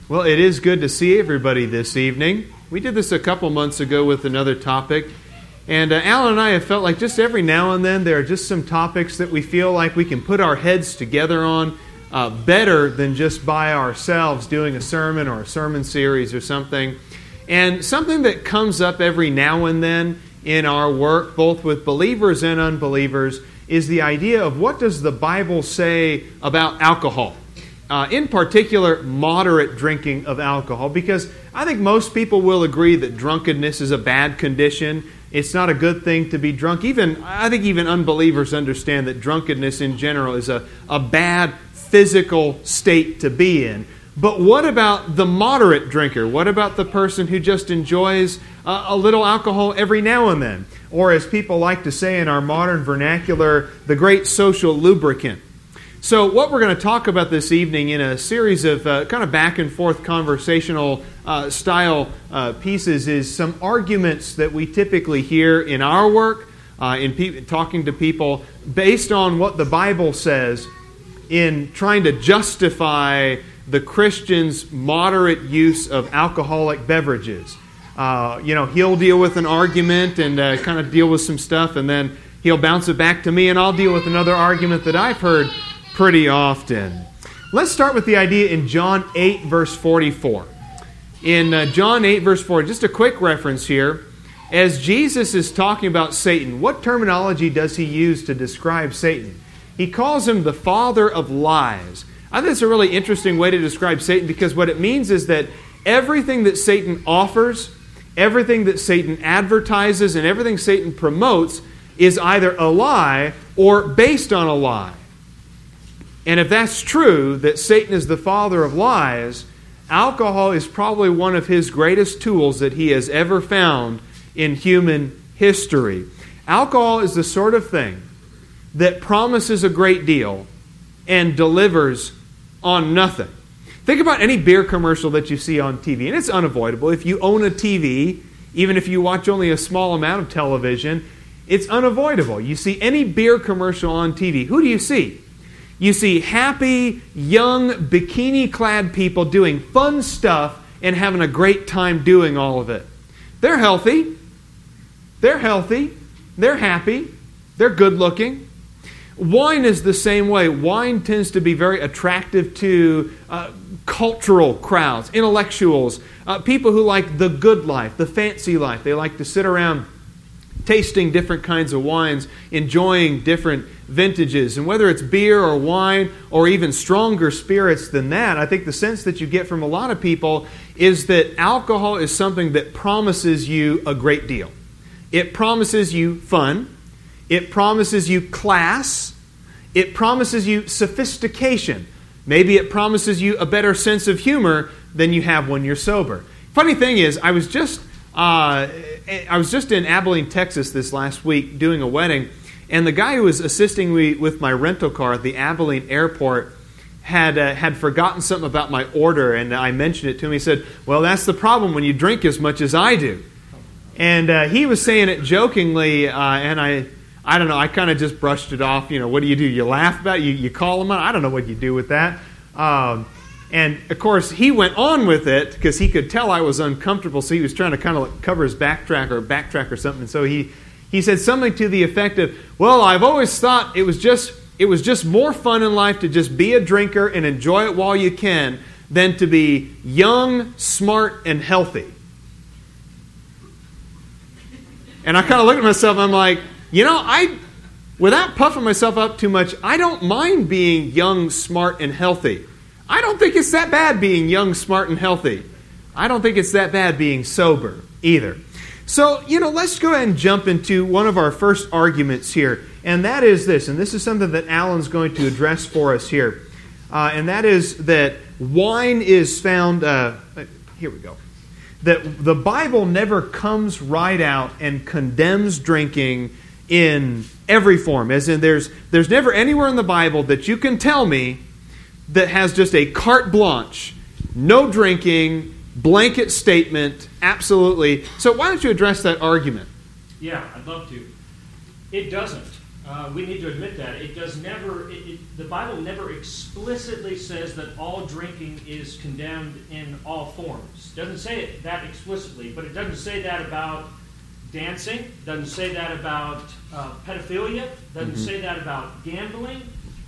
Well, it is good to see everybody this evening. We did this a couple months ago with another topic. And Alan and I have felt like just every now and then there are just some topics that we feel like we can put our heads together on better than just by ourselves doing a sermon or a sermon series or something. And something that comes up every now and then in our work, both with believers and unbelievers, is the idea of what does the Bible say about alcohol? In particular, moderate drinking of alcohol, because I think most people will agree that drunkenness is a bad condition. It's not a good thing to be drunk. I think even unbelievers understand that drunkenness in general is a bad physical state to be in. But what about the moderate drinker? What about the person who just enjoys a little alcohol every now and then? Or as people like to say in our modern vernacular, the great social lubricant. So what we're going to talk about this evening in a series of kind of back and forth conversational style pieces is some arguments that we typically hear in our work, in talking to people, based on what the Bible says in trying to justify the Christian's moderate use of alcoholic beverages. He'll deal with an argument and kind of deal with some stuff, and then he'll bounce it back to me, and I'll deal with another argument that I've heard pretty often. Let's start with the idea in John 8, verse 44. In John 8, verse 4, just a quick reference here. As Jesus is talking about Satan, what terminology does he use to describe Satan? He calls him the father of lies. I think it's a really interesting way to describe Satan, because what it means is that everything that Satan offers, everything that Satan advertises, and everything Satan promotes is either a lie or based on a lie. And if that's true, that Satan is the father of lies, alcohol is probably one of his greatest tools that he has ever found in human history. Alcohol is the sort of thing that promises a great deal and delivers on nothing. Think about any beer commercial that you see on TV, and it's unavoidable. If you own a TV, even if you watch only a small amount of television, it's unavoidable. You see any beer commercial on TV, who do you see? You see happy, young, bikini-clad people doing fun stuff and having a great time doing all of it. They're healthy. They're happy. They're good-looking. Wine is the same way. Wine tends to be very attractive to cultural crowds, intellectuals, people who like the good life, the fancy life. They like to sit around tasting different kinds of wines, enjoying different vintages. And whether it's beer or wine or even stronger spirits than that, I think the sense that you get from a lot of people is that alcohol is something that promises you a great deal. It promises you fun. It promises you class. It promises you sophistication. Maybe it promises you a better sense of humor than you have when you're sober. Funny thing is, I was just in Abilene, Texas this last week doing a wedding, and the guy who was assisting me with my rental car at the Abilene airport had forgotten something about my order, and I mentioned it to him. He said, "Well, that's the problem when you drink as much as I do." And he was saying it jokingly, and I don't know, I kind of just brushed it off. What do? You laugh about it? You call him out? I don't know what you do with that. And, of course, he went on with it because he could tell I was uncomfortable, so he was trying to kind of cover his backtrack or something. And so he said something to the effect of, "Well, I've always thought it was just more fun in life to just be a drinker and enjoy it while you can than to be young, smart, and healthy." And I kind of looked at myself and I'm like, without puffing myself up too much, I don't mind being young, smart, and healthy. I don't think it's that bad being young, smart, and healthy. I don't think it's that bad being sober either. So, let's go ahead and jump into one of our first arguments here, and that is this, and this is something that Alan's going to address for us here, and that is that wine is found, here we go, that the Bible never comes right out and condemns drinking in every form, as in there's never anywhere in the Bible that you can tell me that has just a carte blanche, no drinking, blanket statement, absolutely. So why don't you address that argument? Yeah, I'd love to. It doesn't. We need to admit that. It does never. The Bible never explicitly says that all drinking is condemned in all forms. It doesn't say that explicitly, but it doesn't say that about dancing. It doesn't say that about pedophilia. It doesn't say that about gambling.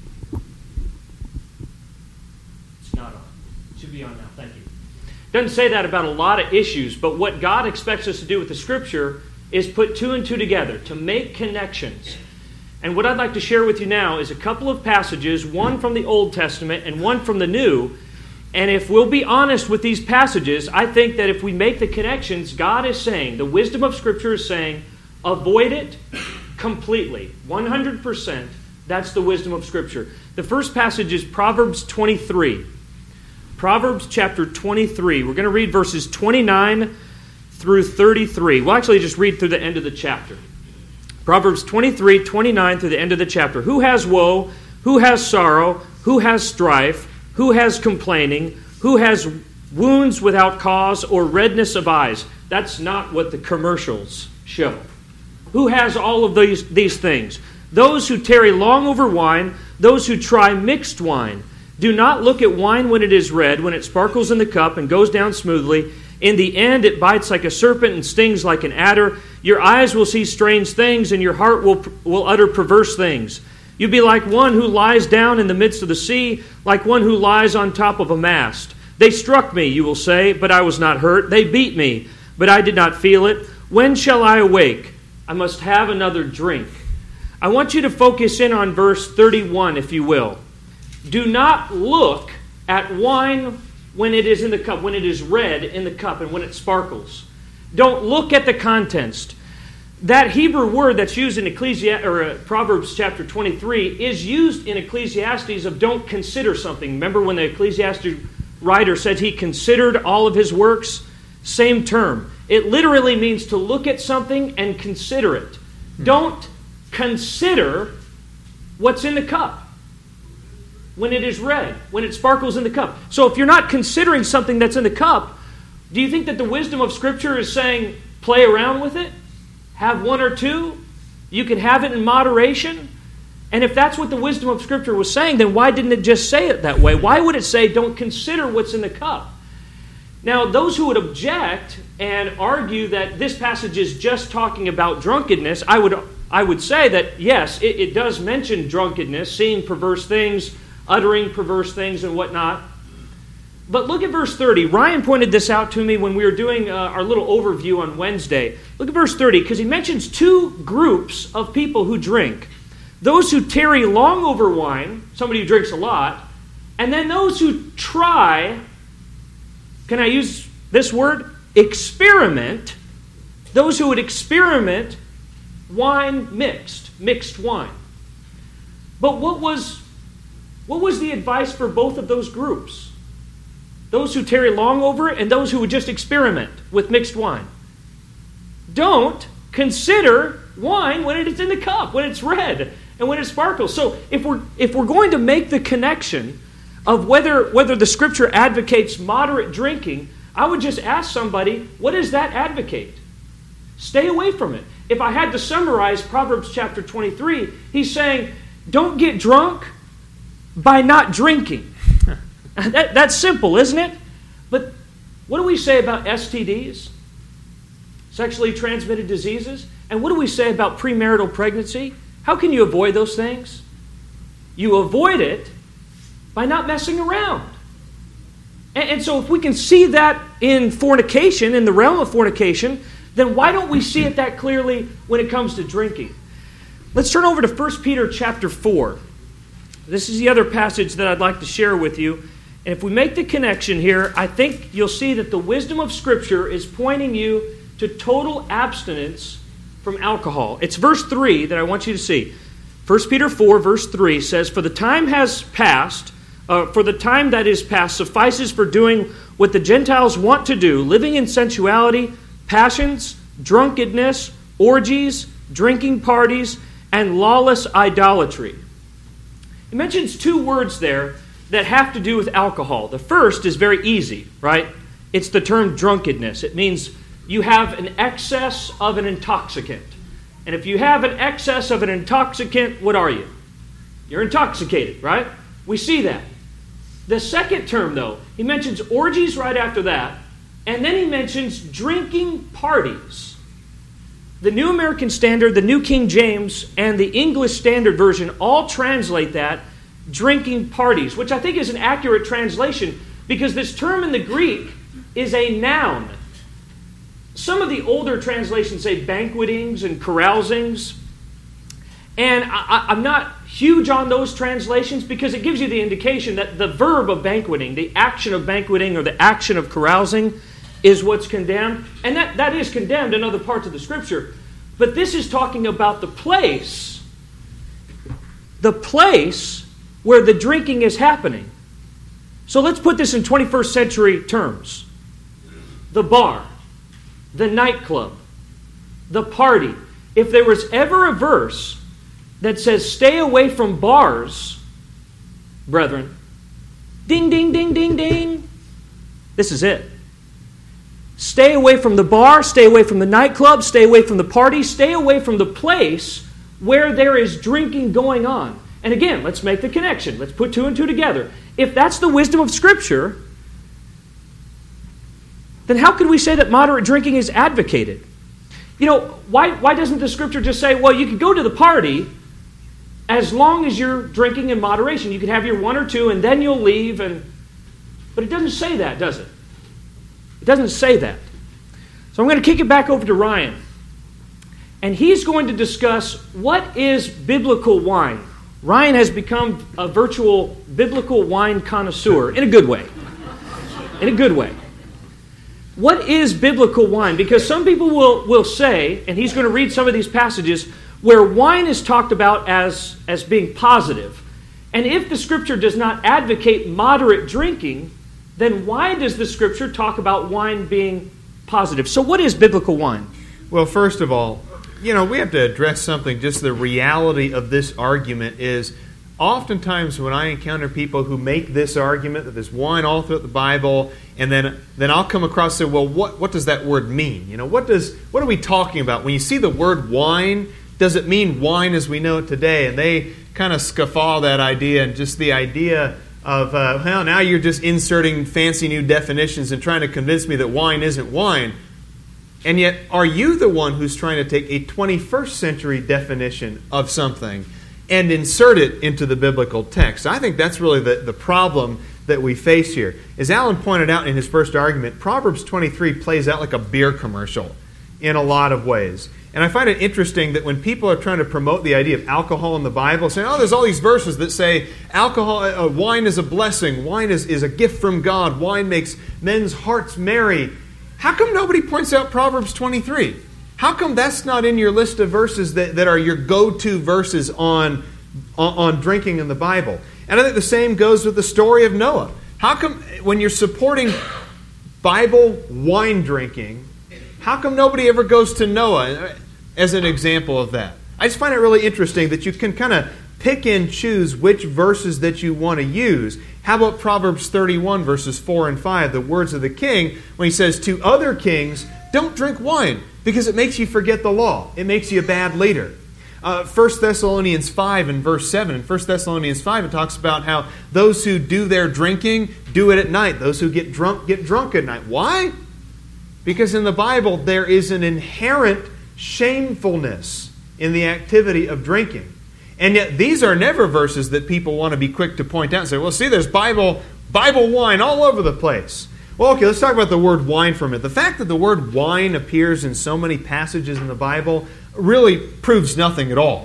It's not on. It should be on now. Thank you. It doesn't say that about a lot of issues, but what God expects us to do with the Scripture is put two and two together, to make connections. And what I'd like to share with you now is a couple of passages, one from the Old Testament and one from the New. And if we'll be honest with these passages, I think that if we make the connections, God is saying, the wisdom of Scripture is saying, avoid it completely. 100%. That's the wisdom of Scripture. The first passage is Proverbs 23. Proverbs chapter 23. We're going to read verses 29 through 33. We'll actually just read through the end of the chapter. Proverbs 23, 29 through the end of the chapter. Who has woe? Who has sorrow? Who has strife? Who has complaining? Who has wounds without cause or redness of eyes? That's not what the commercials show. Who has all of these things? Those who tarry long over wine, those who try mixed wine. Do not look at wine when it is red, when it sparkles in the cup and goes down smoothly. In the end, it bites like a serpent and stings like an adder. Your eyes will see strange things, and your heart will utter perverse things. You'll be like one who lies down in the midst of the sea, like one who lies on top of a mast. They struck me, you will say, but I was not hurt. They beat me, but I did not feel it. When shall I awake? I must have another drink. I want you to focus in on verse 31, if you will. Do not look at wine when it is in the cup, when it is red in the cup, and when it sparkles. Don't look at the contents. That Hebrew word that's used in Proverbs chapter 23 is used in Ecclesiastes of don't consider something. Remember when the Ecclesiastes writer said he considered all of his works? Same term. It literally means to look at something and consider it. Don't consider what's in the cup when it is red, when it sparkles in the cup. So if you're not considering something that's in the cup, do you think that the wisdom of Scripture is saying play around with it? Have one or two? You can have it in moderation? And if that's what the wisdom of Scripture was saying, then why didn't it just say it that way? Why would it say don't consider what's in the cup? Now, those who would object and argue that this passage is just talking about drunkenness, I would say that, yes, it does mention drunkenness, seeing perverse things, uttering perverse things and whatnot. But look at verse 30. Ryan pointed this out to me when we were doing our little overview on Wednesday. Look at verse 30, because he mentions two groups of people who drink. Those who tarry long over wine, somebody who drinks a lot, and then those who try, can I use this word? Experiment. Those who would experiment wine mixed wine. But what was the advice for both of those groups? Those who tarry long over it and those who would just experiment with mixed wine. Don't consider wine when it is in the cup, when it's red, and when it sparkles. So if we're going to make the connection of whether the Scripture advocates moderate drinking, I would just ask somebody, what does that advocate? Stay away from it. If I had to summarize Proverbs chapter 23, he's saying, don't get drunk by not drinking. That's simple, isn't it? But what do we say about STDs? Sexually transmitted diseases? And what do we say about premarital pregnancy? How can you avoid those things? You avoid it by not messing around. And so if we can see that in fornication, in the realm of fornication, then why don't we see it that clearly when it comes to drinking? Let's turn over to 1 Peter chapter 4. This is the other passage that I'd like to share with you. And if we make the connection here, I think you'll see that the wisdom of Scripture is pointing you to total abstinence from alcohol. It's verse 3 that I want you to see. 1 Peter 4, verse 3 says, For the time that is past suffices for doing what the Gentiles want to do, living in sensuality, passions, drunkenness, orgies, drinking parties, and lawless idolatry. It mentions two words there that have to do with alcohol. The first is very easy, right? It's the term drunkenness. It means you have an excess of an intoxicant. And if you have an excess of an intoxicant, what are you? You're intoxicated, right? We see that. The second term, though, he mentions orgies right after that, and then he mentions drinking parties. The New American Standard, the New King James, and the English Standard Version all translate that drinking parties, which I think is an accurate translation because this term in the Greek is a noun. Some of the older translations say banquetings and carousings. And I'm not huge on those translations because it gives you the indication that the verb of banqueting, the action of banqueting or the action of carousing is what's condemned. And that is condemned in other parts of the Scripture. But this is talking about the place where the drinking is happening. So let's put this in 21st century terms. The bar, the nightclub, the party. If there was ever a verse that says, stay away from bars, brethren, ding, ding, ding, ding, ding, this is it. Stay away from the bar, stay away from the nightclub, stay away from the party, stay away from the place where there is drinking going on. And again, let's make the connection. Let's put two and two together. If that's the wisdom of Scripture, then how can we say that moderate drinking is advocated? You know, why doesn't the Scripture just say, well, you can go to the party as long as you're drinking in moderation? You can have your one or two and then you'll leave. But it doesn't say that, does it? It doesn't say that. So I'm going to kick it back over to Ryan. And he's going to discuss what is biblical wine. Ryan has become a virtual biblical wine connoisseur in a good way. In a good way. What is biblical wine? Because some people will say, and he's going to read some of these passages, where wine is talked about as being positive. And if the Scripture does not advocate moderate drinking, then why does the Scripture talk about wine being positive? So what is biblical wine? Well, first of all, we have to address something. Just the reality of this argument is oftentimes when I encounter people who make this argument that there's wine all throughout the Bible, and then I'll come across and say, well, what does that word mean? What are we talking about? When you see the word wine, does it mean wine as we know it today? And they kind of scofflaw that idea, and just the idea of, well, now you're just inserting fancy new definitions and trying to convince me that wine isn't wine. And yet, are you the one who's trying to take a 21st century definition of something and insert it into the biblical text? I think that's really the problem that we face here. As Alan pointed out in his first argument, Proverbs 23 plays out like a beer commercial in a lot of ways. And I find it interesting that when people are trying to promote the idea of alcohol in the Bible, saying, there's all these verses that say alcohol, wine is a blessing, wine is a gift from God, wine makes men's hearts merry. How come nobody points out Proverbs 23? How come that's not in your list of verses that are your go-to verses on drinking in the Bible? And I think the same goes with the story of Noah. How come when you're supporting Bible wine drinking, how come nobody ever goes to Noah as an example of that? I just find it really interesting that you can kind of pick and choose which verses that you want to use. How about Proverbs 31, verses 4 and 5, the words of the king, when he says to other kings, don't drink wine because it makes you forget the law. It makes you a bad leader. 1 Thessalonians 5 and verse 7. In 1 Thessalonians 5, it talks about how those who do their drinking do it at night. Those who get drunk at night. Why? Because in the Bible, there is an inherent shamefulness in the activity of drinking. And yet these are never verses that people want to be quick to point out and say, well, see, there's Bible wine all over the place. Well, okay, let's talk about the word wine for a minute. The fact that the word wine appears in so many passages in the Bible really proves nothing at all.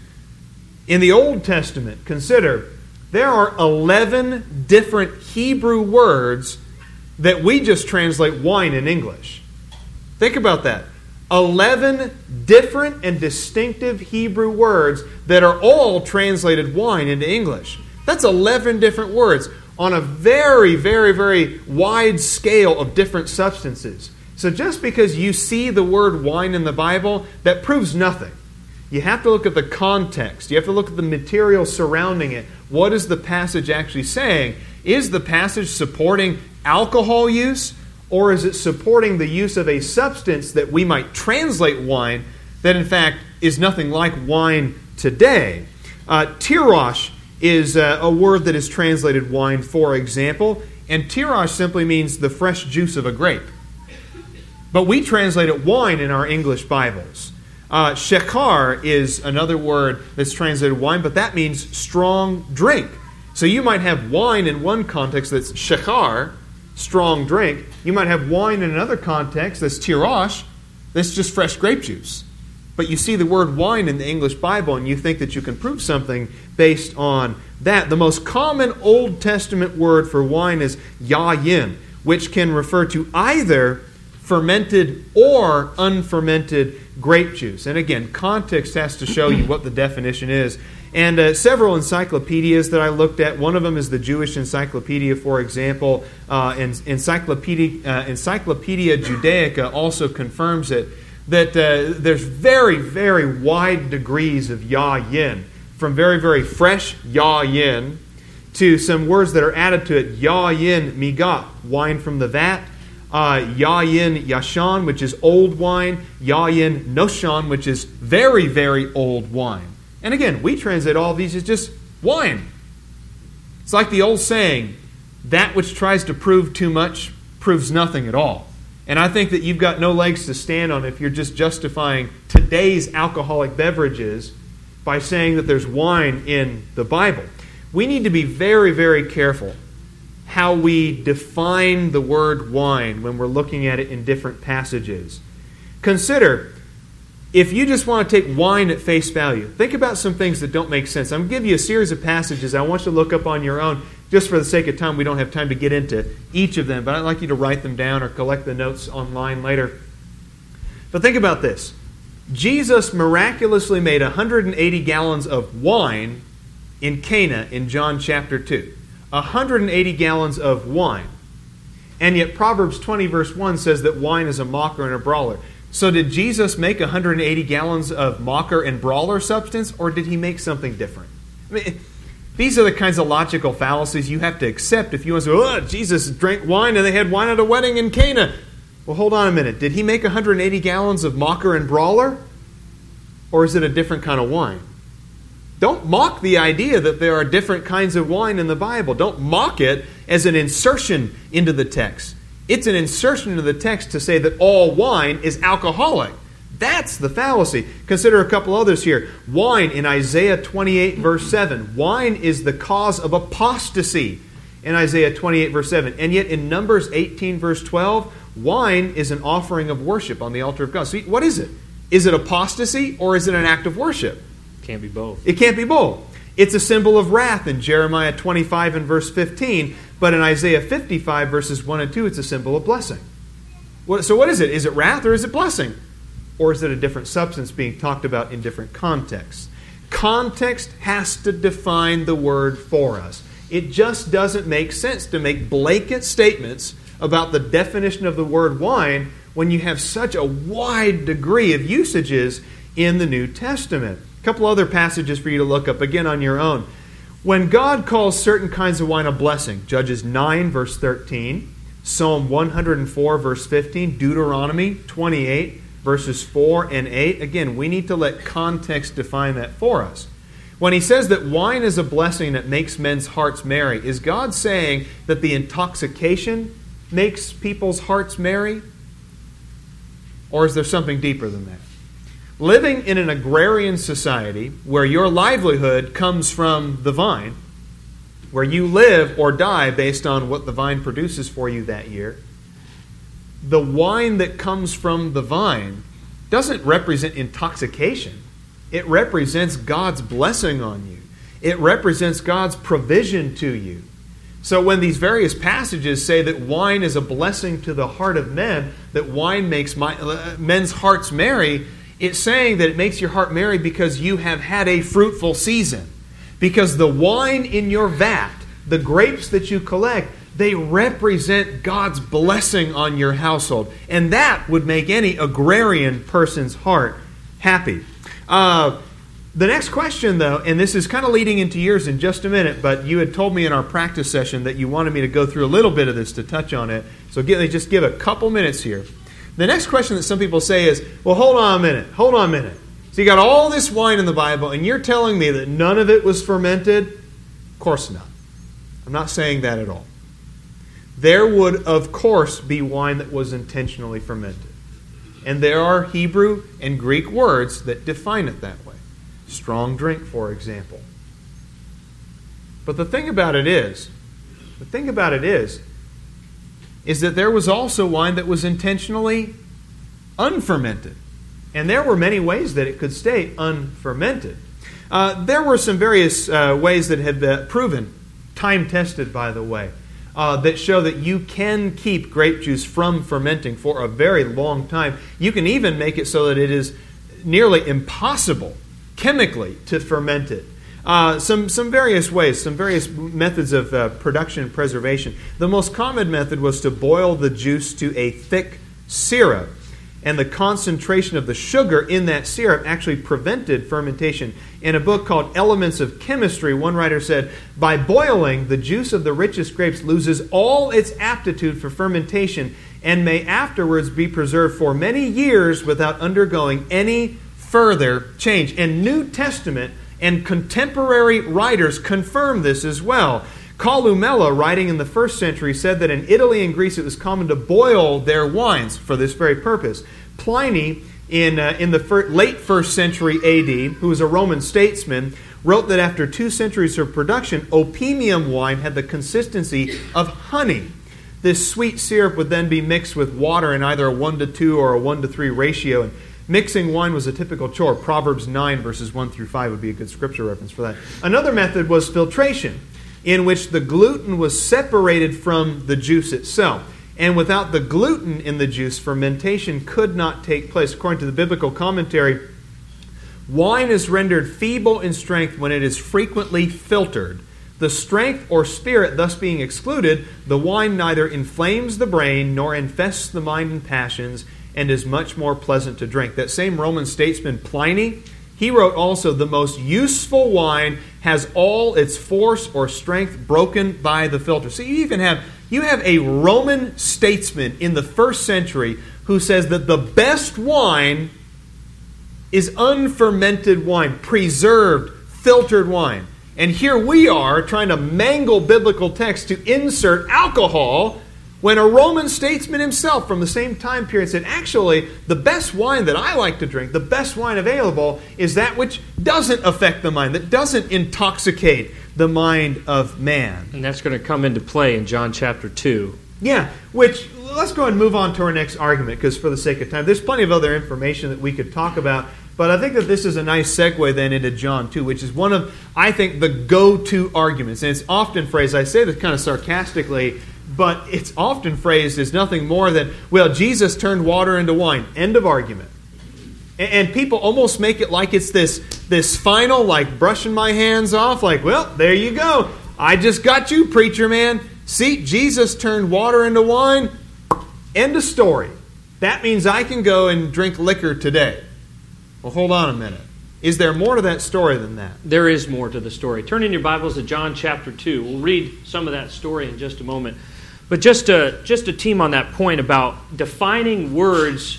In the Old Testament, consider, there are 11 different Hebrew words that we just translate wine in English. Think about that. 11 different and distinctive Hebrew words that are all translated wine into English. That's 11 different words on a very, very, very wide scale of different substances. So just because you see the word wine in the Bible, that proves nothing. You have to look at the context. You have to look at the material surrounding it. What is the passage actually saying? Is the passage supporting alcohol use? Or is it supporting the use of a substance that we might translate wine that in fact is nothing like wine today. Tirosh is a word that is translated wine, for example, and tirosh simply means the fresh juice of a grape. But we translate it wine in our English Bibles. Shekar is another word that's translated wine, but that means strong drink. So you might have wine in one context that's shekar, strong drink. You might have wine in another context that's tirosh, that's just fresh grape juice. But you see the word wine in the English Bible and you think that you can prove something based on that. The most common Old Testament word for wine is yayin, which can refer to either fermented or unfermented grape juice. And again, context has to show you what the definition is. And several encyclopedias that I looked at, one of them is the Jewish Encyclopedia, for example. Encyclopedia Judaica also confirms it, that there's very, very wide degrees of yayin, from very, very fresh yayin to some words that are added to it. Yayin migat, wine from the vat. Yayin yashan, which is old wine. Yayin noshan, which is very, very old wine. And again, we translate all of these as just wine. It's like the old saying, that which tries to prove too much proves nothing at all. And I think that you've got no legs to stand on if you're just justifying today's alcoholic beverages by saying that there's wine in the Bible. We need to be very, very careful how we define the word wine when we're looking at it in different passages. Consider, if you just want to take wine at face value, think about some things that don't make sense. I'm going to give you a series of passages I want you to look up on your own. Just for the sake of time, we don't have time to get into each of them, but I'd like you to write them down or collect the notes online later. But think about this. Jesus miraculously made 180 gallons of wine in Cana in John chapter 2. 180 gallons of wine. And yet Proverbs 20 verse 1 says that wine is a mocker and a brawler. So did Jesus make 180 gallons of mocker and brawler substance, or did he make something different? I mean, these are the kinds of logical fallacies you have to accept if you want to say, oh, Jesus drank wine and they had wine at a wedding in Cana. Well, hold on a minute. Did he make 180 gallons of mocker and brawler? Or is it a different kind of wine? Don't mock the idea that there are different kinds of wine in the Bible. Don't mock it as an insertion into the text. It's an insertion into the text to say that all wine is alcoholic. That's the fallacy. Consider a couple others here. Wine in Isaiah 28 verse 7. Wine is the cause of apostasy in Isaiah 28 verse 7. And yet in Numbers 18 verse 12, wine is an offering of worship on the altar of God. So what is it? Is it apostasy or is it an act of worship? Can't be both. It can't be both. It's a symbol of wrath in Jeremiah 25 and verse 15, but in Isaiah 55 verses 1 and 2, it's a symbol of blessing. So what is it? Is it wrath or is it blessing? Or is it a different substance being talked about in different contexts? Context has to define the word for us. It just doesn't make sense to make blanket statements about the definition of the word wine when you have such a wide degree of usages in the New Testament. A couple other passages for you to look up, again on your own. When God calls certain kinds of wine a blessing, Judges 9 verse 13, Psalm 104 verse 15, Deuteronomy 28 verses 4 and 8. Again, we need to let context define that for us. When he says that wine is a blessing that makes men's hearts merry, is God saying that the intoxication makes people's hearts merry? Or is there something deeper than that? Living in an agrarian society where your livelihood comes from the vine, where you live or die based on what the vine produces for you that year, the wine that comes from the vine doesn't represent intoxication. It represents God's blessing on you. It represents God's provision to you. So when these various passages say that wine is a blessing to the heart of men, that wine makes men's hearts merry, it's saying that it makes your heart merry because you have had a fruitful season. Because the wine in your vat, the grapes that you collect, they represent God's blessing on your household. And that would make any agrarian person's heart happy. The next question, though, and this is kind of leading into yours in just a minute, but you had told me in our practice session that you wanted me to go through a little bit of this to touch on it. So just give a couple minutes here. The next question that some people say is, well, hold on a minute. So you got all this wine in the Bible, and you're telling me that none of it was fermented? Of course not. I'm not saying that at all. There would, of course, be wine that was intentionally fermented. And there are Hebrew and Greek words that define it that way. Strong drink, for example. But the thing about it is that there was also wine that was intentionally unfermented. And there were many ways that it could stay unfermented. There were some various ways that have been proven, time-tested by the way, that show that you can keep grape juice from fermenting for a very long time. You can even make it so that it is nearly impossible chemically to ferment it. Some various ways, some various methods of production and preservation. The most common method was to boil the juice to a thick syrup. And the concentration of the sugar in that syrup actually prevented fermentation. In a book called Elements of Chemistry, one writer said, by boiling, the juice of the richest grapes loses all its aptitude for fermentation and may afterwards be preserved for many years without undergoing any further change. And New Testament and contemporary writers confirm this as well. Columella, writing in the 1st century, said that in Italy and Greece it was common to boil their wines for this very purpose. Pliny, in the late 1st century A.D., who was a Roman statesman, wrote that after 2 centuries of production, opimium wine had the consistency of honey. This sweet syrup would then be mixed with water in either a 1:2 or a 1:3 ratio, and mixing wine was a typical chore. Proverbs 9, verses 1 through 5 would be a good scripture reference for that. Another method was filtration, in which the gluten was separated from the juice itself. And without the gluten in the juice, fermentation could not take place. According to the biblical commentary, wine is rendered feeble in strength when it is frequently filtered. The strength or spirit thus being excluded, the wine neither inflames the brain nor infests the mind and passions, and is much more pleasant to drink. That same Roman statesman, Pliny, he wrote also, the most useful wine has all its force or strength broken by the filter. So you have a Roman statesman in the 1st century who says that the best wine is unfermented wine, preserved, filtered wine. And here we are trying to mangle biblical text to insert alcohol when a Roman statesman himself from the same time period said, actually, the best wine that I like to drink, the best wine available, is that which doesn't affect the mind, that doesn't intoxicate the mind of man. And that's going to come into play in John chapter 2. Yeah, which, let's go ahead and move on to our next argument, because for the sake of time, there's plenty of other information that we could talk about, but I think that this is a nice segue then into John 2, which is one of, I think, the go-to arguments. And it's often phrased, I say this kind of sarcastically, but it's often phrased as nothing more than, well, Jesus turned water into wine. End of argument. And people almost make it like it's this final, like brushing my hands off, like, well, there you go. I just got you, preacher man. See, Jesus turned water into wine. End of story. That means I can go and drink liquor today. Well, hold on a minute. Is there more to that story than that? There is more to the story. Turn in your Bibles to John chapter 2. We'll read some of that story in just a moment. But just to team on that point about defining words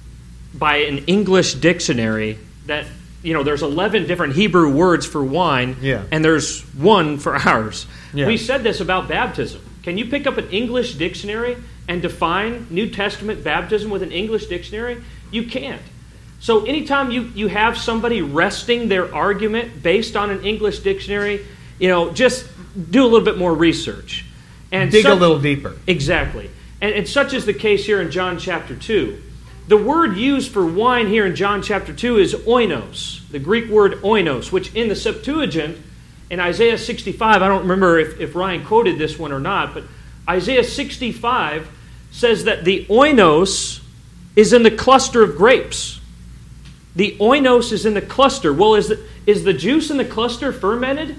by an English dictionary, that, there's 11 different Hebrew words for wine, and there's one for ours. Yeah. We said this about baptism. Can you pick up an English dictionary and define New Testament baptism with an English dictionary? You can't. So anytime you have somebody resting their argument based on an English dictionary, just do a little bit more research. And dig a little deeper. Exactly. And such is the case here in John chapter 2. The word used for wine here in John chapter 2 is oinos, the Greek word oinos, which in the Septuagint, in Isaiah 65, I don't remember if Ryan quoted this one or not, but Isaiah 65 says that the oinos is in the cluster of grapes. The oinos is in the cluster. Well, is the juice in the cluster fermented?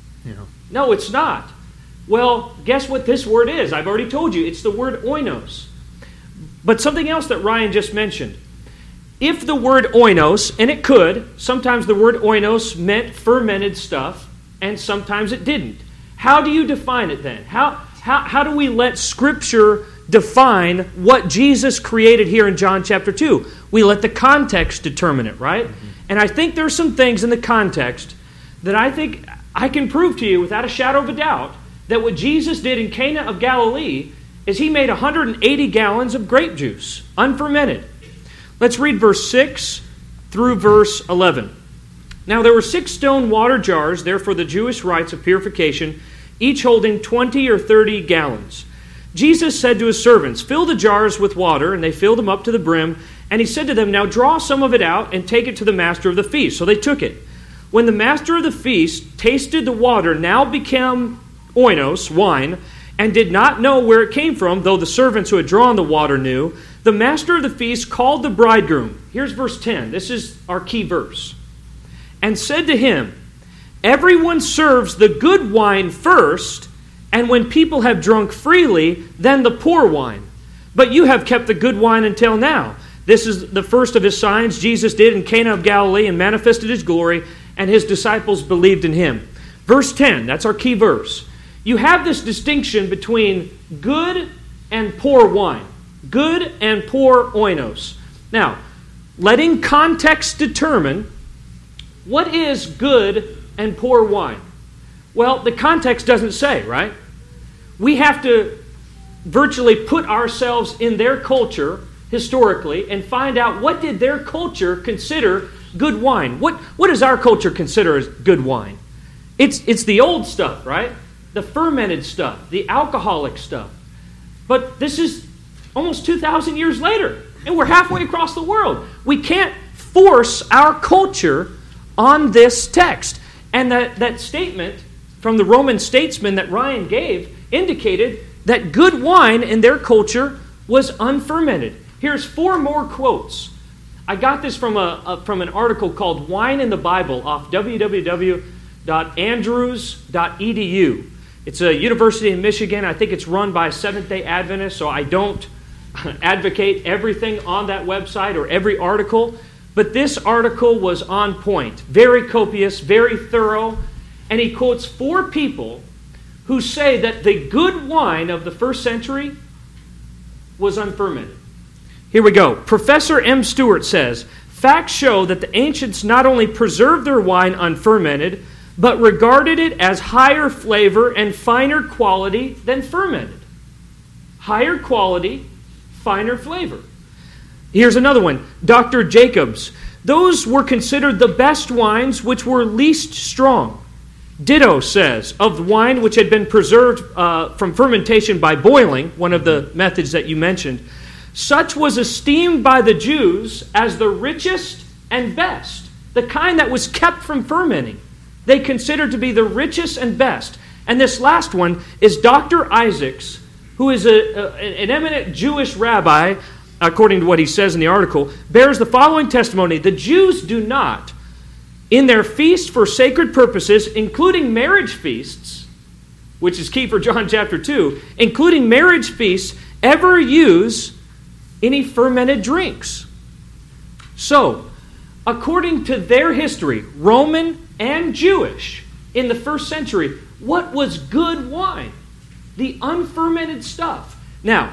No, it's not. Well, guess what this word is? I've already told you. It's the word oinos. But something else that Ryan just mentioned. If the word oinos, and it could, sometimes the word oinos meant fermented stuff, and sometimes it didn't. How do you define it then? How do we let Scripture define what Jesus created here in John chapter 2? We let the context determine it, right? Mm-hmm. And I think there's some things in the context that I think I can prove to you without a shadow of a doubt that what Jesus did in Cana of Galilee is he made 180 gallons of grape juice, unfermented. Let's read verse 6 through verse 11. Now there were 6 stone water jars there for the Jewish rites of purification, each holding 20 or 30 gallons. Jesus said to his servants, "Fill the jars with water," and they filled them up to the brim. And he said to them, "Now draw some of it out and take it to the master of the feast." So they took it. When the master of the feast tasted the water, now became oinos, wine, and did not know where it came from, though the servants who had drawn the water knew, the master of the feast called the bridegroom. Here's verse 10. This is our key verse. And said to him, "Everyone serves the good wine first, and when people have drunk freely, then the poor wine. But you have kept the good wine until now." This is the first of his signs Jesus did in Cana of Galilee and manifested his glory, and his disciples believed in him. Verse 10, that's our key verse. You have this distinction between good and poor wine. Good and poor oinos. Now, letting context determine what is good and poor wine. Well, the context doesn't say, right? We have to virtually put ourselves in their culture historically and find out what did their culture consider good wine. What does our culture consider as good wine? It's the old stuff, right? The fermented stuff, the alcoholic stuff. But this is almost 2,000 years later, and we're halfway across the world. We can't force our culture on this text. And that statement from the Roman statesman that Ryan gave indicated that good wine in their culture was unfermented. Here's 4 more quotes. I got this from an article called Wine in the Bible off www.andrews.edu. It's a university in Michigan. I think it's run by Seventh-day Adventists, so I don't advocate everything on that website or every article. But this article was on point, very copious, very thorough, and he quotes 4 people who say that the good wine of the first century was unfermented. Here we go. Professor M. Stewart says, "Facts show that the ancients not only preserved their wine unfermented, but regarded it as higher flavor and finer quality than fermented." Higher quality, finer flavor. Here's another one. Dr. Jacobs. "Those were considered the best wines which were least strong." Ditto says, of wine which had been preserved from fermentation by boiling, one of the methods that you mentioned, "Such was esteemed by the Jews as the richest and best," the kind that was kept from fermenting. They considered to be the richest and best. And this last one is Dr. Isaacs, who is an eminent Jewish rabbi, according to what he says in the article, bears the following testimony: "The Jews do not, in their feast for sacred purposes, including marriage feasts," which is key for John chapter 2, including marriage feasts, "ever use any fermented drinks." So, according to their history, Roman and Jewish, in the first century, what was good wine? The unfermented stuff. Now,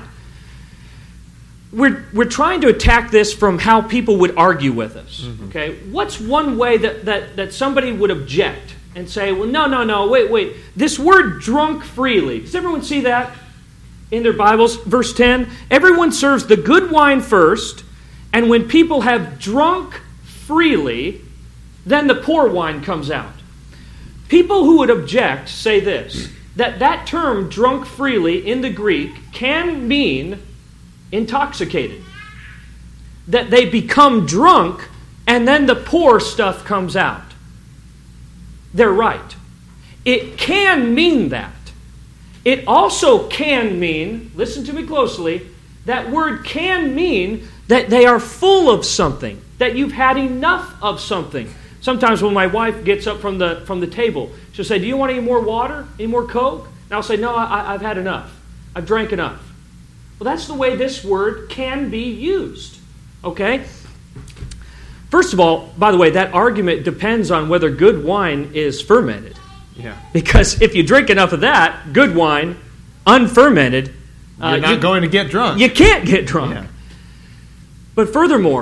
we're trying to attack this from how people would argue with us. Okay, what's one way that somebody would object and say, "Well, no, wait. This word drunk freely." Does everyone see that in their Bibles? Verse 10, "Everyone serves the good wine first, and when people have drunk freely, then the poor wine comes out." People who would object say this, that term drunk freely in the Greek can mean intoxicated. That they become drunk and then the poor stuff comes out. They're right. It can mean that. It also can mean, listen to me closely, that word can mean that they are full of something, that you've had enough of something. Sometimes when my wife gets up from the table, she'll say, "Do you want any more water? Any more Coke?" And I'll say, "No, I've had enough. I've drank enough." Well, that's the way this word can be used. Okay? First of all, by the way, that argument depends on whether good wine is fermented. Yeah. Because if you drink enough of that, good wine, unfermented, you're not going to get drunk. You can't get drunk. Yeah. But furthermore,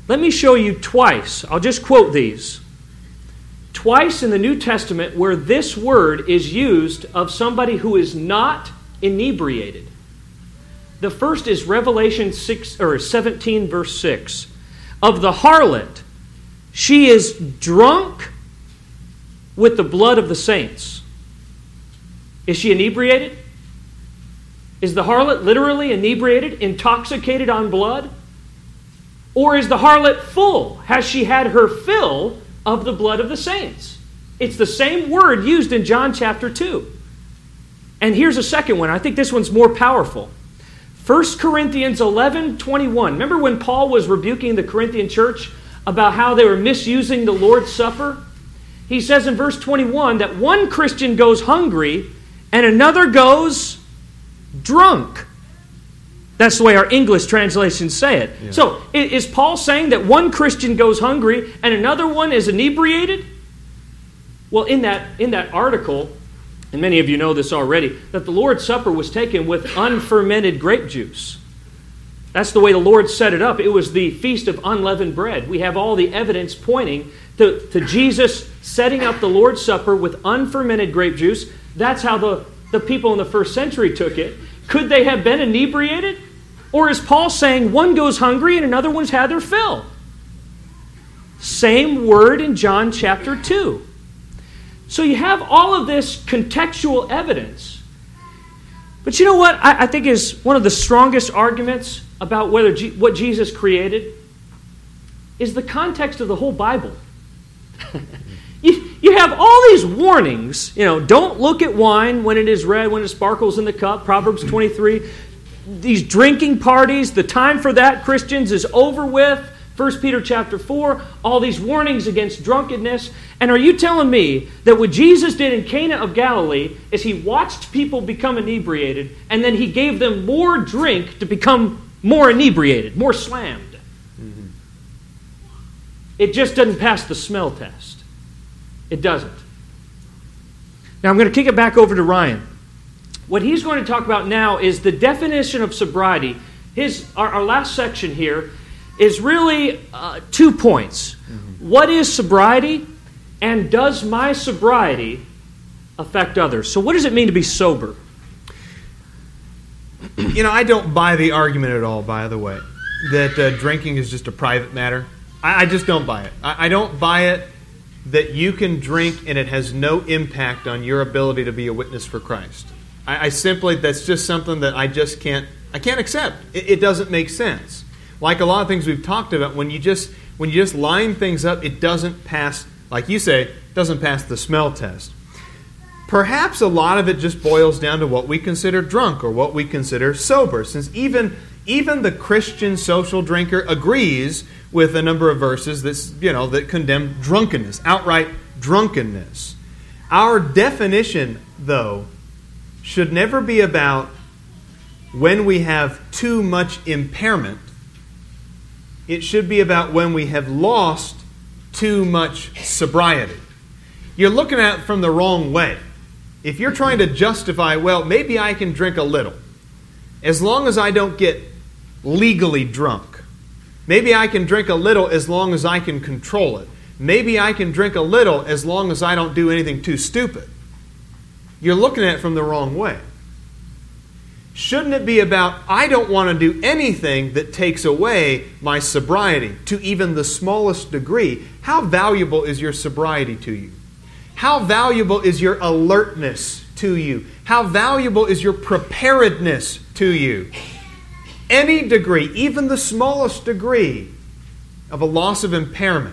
Let me show you twice. I'll just quote these. Twice in the New Testament where this word is used of somebody who is not inebriated. The first is Revelation 17, verse 6. Of the harlot, she is drunk with the blood of the saints. Is she inebriated? Is the harlot literally inebriated, intoxicated on blood? Or is the harlot full? Has she had her fill of the blood of the saints? It's the same word used in John chapter 2. And here's a second one. I think this one's more powerful. 1 Corinthians 11:21. Remember when Paul was rebuking the Corinthian church about how they were misusing the Lord's Supper? He says in verse 21 that one Christian goes hungry and another goes drunk. That's the way our English translations say it. Yeah. So, is Paul saying that one Christian goes hungry and another one is inebriated? Well, in that article, and many of you know this already, that the Lord's Supper was taken with unfermented grape juice. That's the way the Lord set it up. It was the Feast of Unleavened Bread. We have all the evidence pointing to Jesus setting up the Lord's Supper with unfermented grape juice. That's how the people in the first century took it. Could they have been inebriated? Or is Paul saying one goes hungry and another one's had their fill? Same word in John chapter 2. So you have all of this contextual evidence. But you know what I think is one of the strongest arguments about what Jesus created is the context of the whole Bible. You have all these warnings, don't look at wine when it is red, when it sparkles in the cup, Proverbs 23. These drinking parties, the time for that, Christians, is over with. 1 Peter chapter 4, all these warnings against drunkenness. And are you telling me that what Jesus did in Cana of Galilee is he watched people become inebriated and then he gave them more drink to become more inebriated, more slammed? Mm-hmm. It just doesn't pass the smell test. It doesn't. Now I'm going to kick it back over to Ryan. What he's going to talk about now is the definition of sobriety. Our last section here is really 2 points. Mm-hmm. What is sobriety, and does my sobriety affect others? So what does it mean to be sober? I don't buy the argument at all, by the way, that drinking is just a private matter. I just don't buy it. I don't buy it that you can drink and it has no impact on your ability to be a witness for Christ. I simply, that's just something that I can't accept. It doesn't make sense. Like a lot of things we've talked about, when you just line things up, it doesn't pass, like you say, it doesn't pass the smell test. Perhaps a lot of it just boils down to what we consider drunk or what we consider sober, since even the Christian social drinker agrees with a number of verses that condemn drunkenness, outright drunkenness. Our definition, though, should never be about when we have too much impairment. It should be about when we have lost too much sobriety. You're looking at it from the wrong way. If you're trying to justify, well, maybe I can drink a little, as long as I don't get legally drunk. Maybe I can drink a little as long as I can control it. Maybe I can drink a little as long as I don't do anything too stupid. You're looking at it from the wrong way. Shouldn't it be about, I don't want to do anything that takes away my sobriety to even the smallest degree? How valuable is your sobriety to you? How valuable is your alertness to you? How valuable is your preparedness to you? Any degree, even the smallest degree of a loss of impairment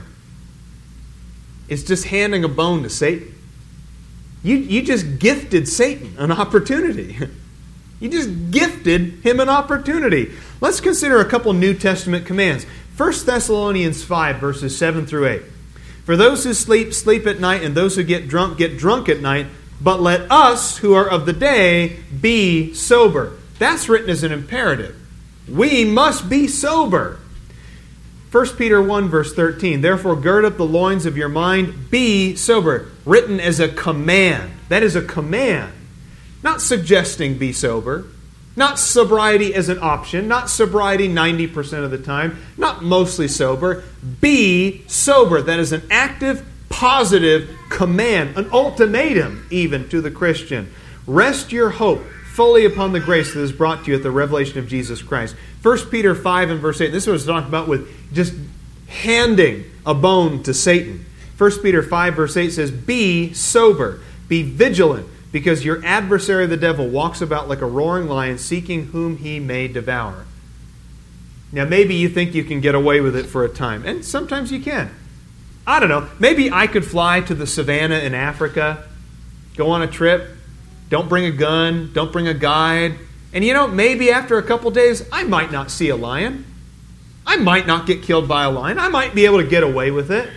is just handing a bone to Satan. You just gifted Satan an opportunity. You just gifted him an opportunity. Let's consider a couple New Testament commands. 1 Thessalonians 5, verses 7 through 8. For those who sleep, sleep at night, and those who get drunk at night. But let us, who are of the day, be sober. That's written as an imperative. We must be sober. 1 Peter 1, verse 13. Therefore, gird up the loins of your mind, be sober. Written as a command. That is a command. Not suggesting be sober. Not sobriety as an option, not sobriety 90% of the time, not mostly sober. Be sober. That is an active, positive command, an ultimatum even to the Christian. Rest your hope fully upon the grace that is brought to you at the revelation of Jesus Christ. 1 Peter 5 and verse 8, this was talked about with just handing a bone to Satan. 1 Peter 5 verse 8 says, be sober, be vigilant, because your adversary the devil walks about like a roaring lion, seeking whom he may devour. Now maybe you think you can get away with it for a time, and sometimes you can. I don't know, maybe I could fly to the savannah in Africa, go on a trip, don't bring a gun, don't bring a guide, and maybe after a couple days I might not see a lion. I might not get killed by a lion. I might be able to get away with it.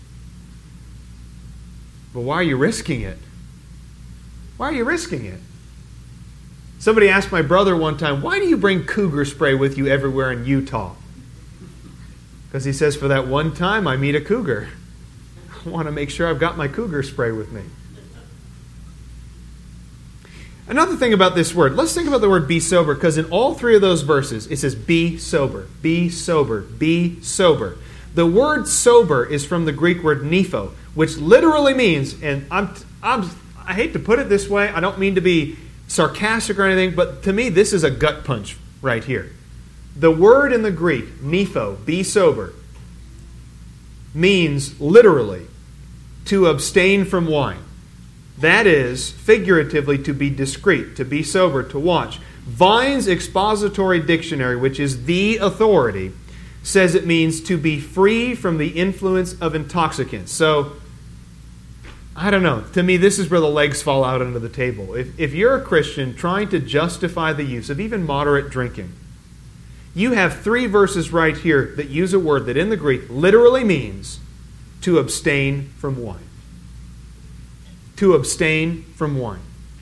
But why are you risking it? Why are you risking it? Somebody asked my brother one time, why do you bring cougar spray with you everywhere in Utah? Because he says, for that one time I meet a cougar. I want to make sure I've got my cougar spray with me. Another thing about this word, let's think about the word be sober, because in all three of those verses, it says be sober, be sober, be sober. The word sober is from the Greek word nepho, which literally means, and I hate to put it this way, I don't mean to be sarcastic or anything, but to me this is a gut punch right here. The word in the Greek, nepho, be sober, means literally to abstain from wine. That is, figuratively, to be discreet, to be sober, to watch. Vine's Expository Dictionary, which is the authority, says it means to be free from the influence of intoxicants. So, I don't know. To me, this is where the legs fall out under the table. If you're a Christian trying to justify the use of even moderate drinking, you have three verses right here that use a word that in the Greek literally means to abstain from wine. To abstain from wine.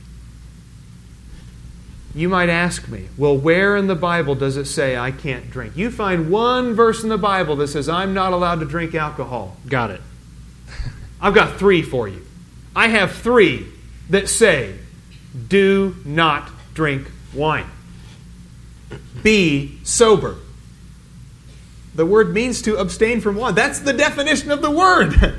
You might ask me, well, where in the Bible does it say I can't drink? You find one verse in the Bible that says I'm not allowed to drink alcohol. Got it. I've got three for you. I have three that say, do not drink wine. Be sober. The word means to abstain from wine. That's the definition of the word.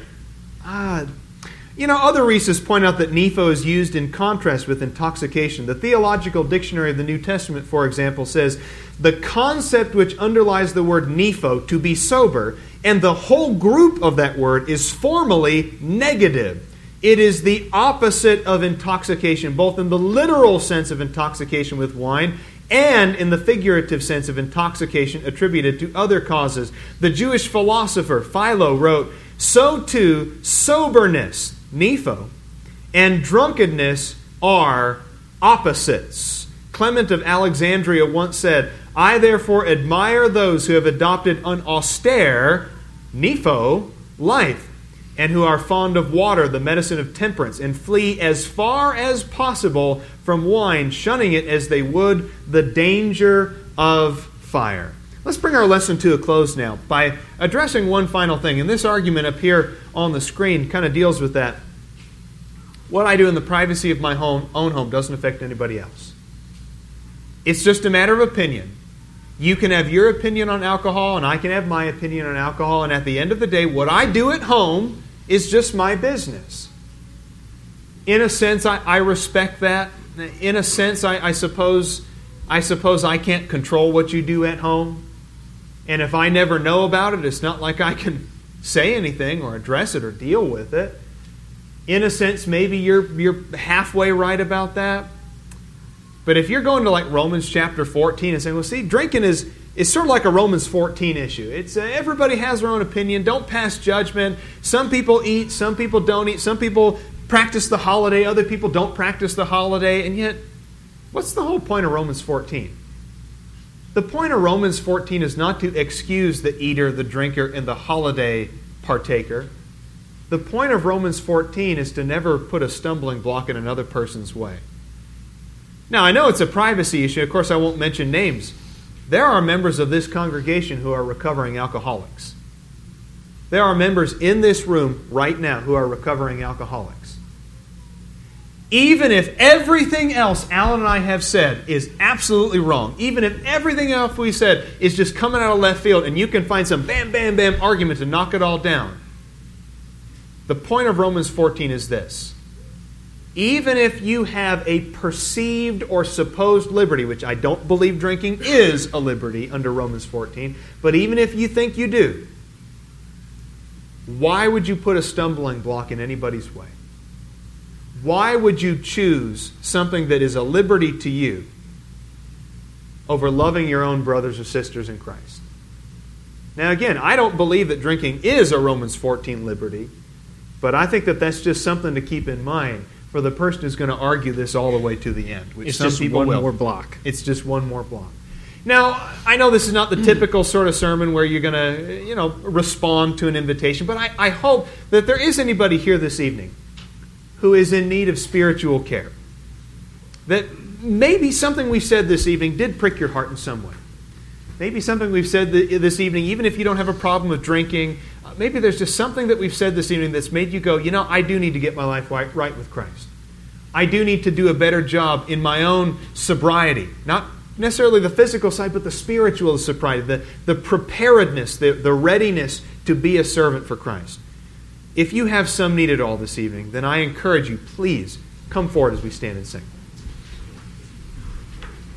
Other Reeses point out that nepho is used in contrast with intoxication. The Theological Dictionary of the New Testament, for example, says, the concept which underlies the word nepho, to be sober, and the whole group of that word is formally negative. It is the opposite of intoxication, both in the literal sense of intoxication with wine and in the figurative sense of intoxication attributed to other causes. The Jewish philosopher Philo wrote, so too soberness, nepho, and drunkenness are opposites. Clement of Alexandria once said, I therefore admire those who have adopted an austere, nepho, life, and who are fond of water, the medicine of temperance, and flee as far as possible from wine, shunning it as they would the danger of fire. Let's bring our lesson to a close now by addressing one final thing. And this argument up here on the screen kind of deals with that. What I do in the privacy of my own home doesn't affect anybody else. It's just a matter of opinion. You can have your opinion on alcohol, and I can have my opinion on alcohol, and at the end of the day, what I do at home is just my business. In a sense, I respect that. In a sense, I suppose I can't control what you do at home. And if I never know about it, it's not like I can say anything or address it or deal with it. In a sense, maybe you're halfway right about that. But if you're going to like Romans chapter 14 and saying, well, see, drinking is sort of like a Romans 14 issue. It's everybody has their own opinion. Don't pass judgment. Some people eat, some people don't eat. Some people practice the holiday, other people don't practice the holiday. And yet, what's the whole point of Romans 14? The point of Romans 14 is not to excuse the eater, the drinker, and the holiday partaker. The point of Romans 14 is to never put a stumbling block in another person's way. Now, I know it's a privacy issue. Of course, I won't mention names. There are members of this congregation who are recovering alcoholics. There are members in this room right now who are recovering alcoholics. Even if everything else Alan and I have said is absolutely wrong, even if everything else we said is just coming out of left field and you can find some bam, bam, bam argument to knock it all down, the point of Romans 14 is this. Even if you have a perceived or supposed liberty, which I don't believe drinking is a liberty under Romans 14, but even if you think you do, why would you put a stumbling block in anybody's way? Why would you choose something that is a liberty to you over loving your own brothers or sisters in Christ? Now again, I don't believe that drinking is a Romans 14 liberty, but I think that that's just something to keep in mind for the person who's going to argue this all the way to the end. Which it's some just people one will. more block. It's just one more block. Now, I know this is not the typical sort of sermon where you're going to, respond to an invitation, but I hope that there is anybody here this evening who is in need of spiritual care. That maybe something we said this evening did prick your heart in some way. Maybe something we've said this evening, even if you don't have a problem with drinking, maybe there's just something that we've said this evening that's made you go, I do need to get my life right with Christ. I do need to do a better job in my own sobriety. Not necessarily the physical side, but the spiritual sobriety, the preparedness, the readiness to be a servant for Christ. If you have some need at all this evening, then I encourage you, please come forward as we stand and sing.